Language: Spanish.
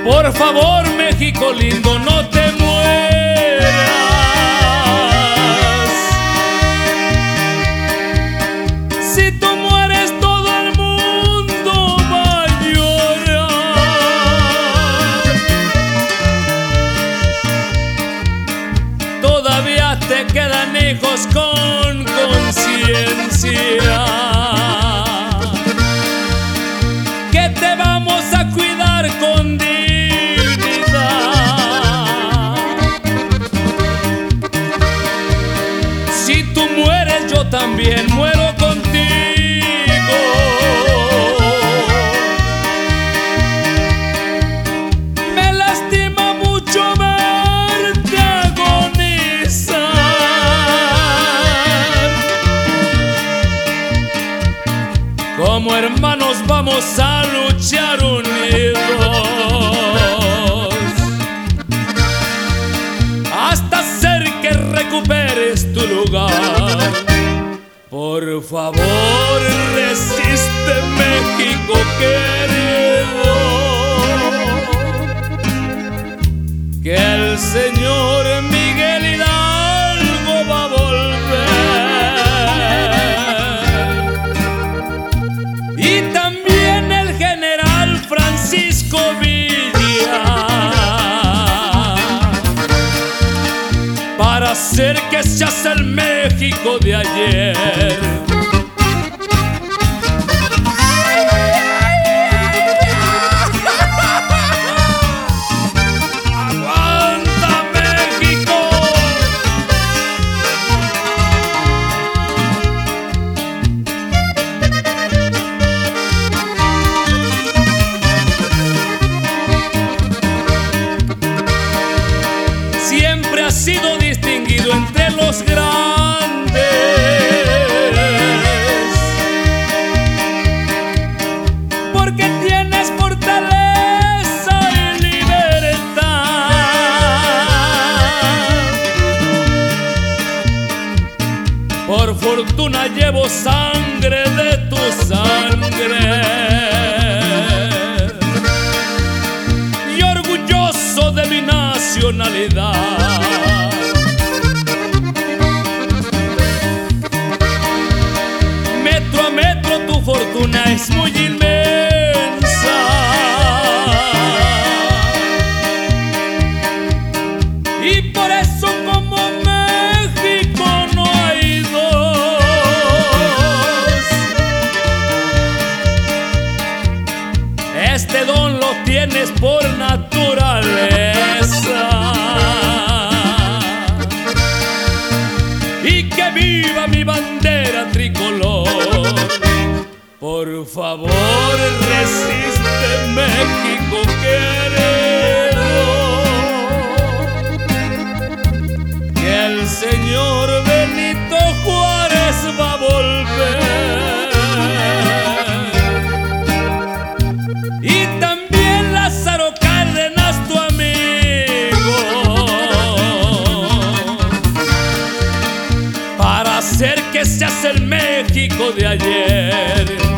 Por favor, México lindo, no te mueras. Si tú mueres, todo el mundo va a llorar. Todavía te quedan hijos con conciencia, que te vamos a cuidar con dignidad. Si tú mueres, yo también muero contigo. Me lastima mucho verte agonizar. Como hermanos vamos a luchar unidos hasta hacer que recuperes tu lugar. Por favor, resiste, México querido, que el señor Miguel Hidalgo va a volver, y también el general Francisco Villa, para hacer que seas el México de ayer. ¡Aguanta, México! Siempre has sido distinguido entre los grandes, porque tienes fortaleza y libertad. Por fortuna llevo sangre de tu sangre, y orgulloso de mi nacionalidad. Metro a metro tu fortuna es muy inmensa, y por eso como México no hay dos. Este don lo tienes por naturaleza, y que viva mi bandera tricolor. Por favor, resiste, México querido, que el señor Benito Juárez va a volver, y también Lázaro Cárdenas, tu amigo, para hacer que seas el México de ayer.